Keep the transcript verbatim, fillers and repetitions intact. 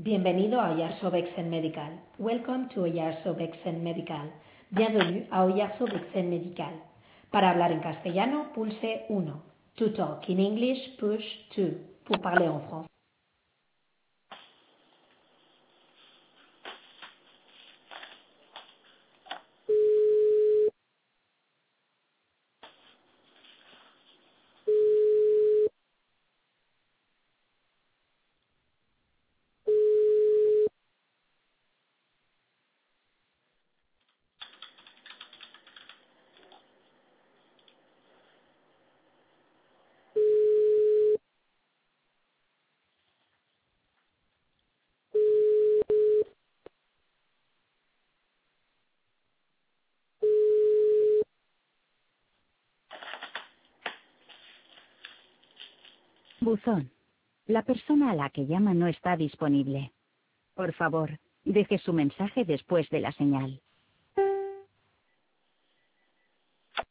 Bienvenido a Oyarzo Vexen Medical. Welcome to Oyarzo Vexen Medical. Bienvenue a Oyarzo Vexen Medical. Para hablar en castellano, pulse uno. To talk in English, push two. Pour parler en français. Buzón. La persona a la que llama no está disponible. Por favor, deje su mensaje después de la señal.